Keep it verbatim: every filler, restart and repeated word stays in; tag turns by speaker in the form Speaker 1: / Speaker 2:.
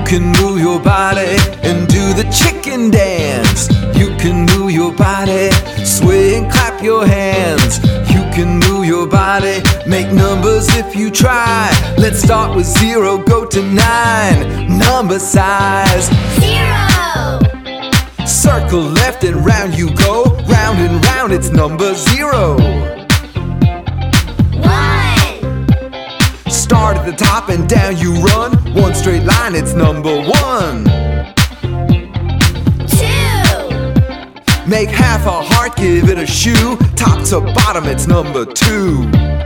Speaker 1: can move your body and do the chicken dance. You can move your body, sway and clap your hands. You can move your body, make numbers if you try. Let's start with zero, go to nine. Number size
Speaker 2: zero.
Speaker 1: Circle left and round you go. Round and round, it's number zero. Start at the top and down you run. One straight line, it's number one.
Speaker 2: Two.
Speaker 1: Make half a heart, give it a shoe. Top to bottom, it's number two.